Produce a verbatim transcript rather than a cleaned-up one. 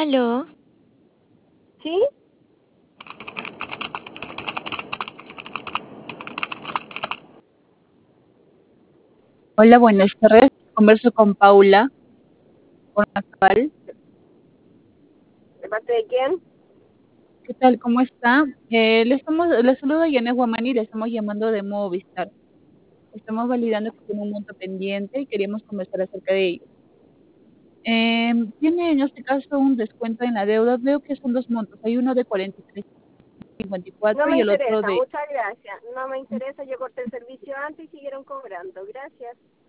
¿Aló? ¿Sí? Hola, buenas tardes. Converso con Paula, con Acal. ¿De parte de quién? ¿Qué tal? ¿Cómo está? Eh, le estamos, le saludo a Yanes Guamani, le estamos llamando de Movistar. Estamos validando que tiene un monto pendiente y queríamos conversar acerca de ello. Eh, tiene en este caso un descuento en la deuda. Veo que son dos montos. Hay uno de cuarenta y tres cincuenta y No cuatro me y el otro interesa, de... muchas gracias. No me interesa, yo corté el servicio antes y siguieron cobrando. Gracias.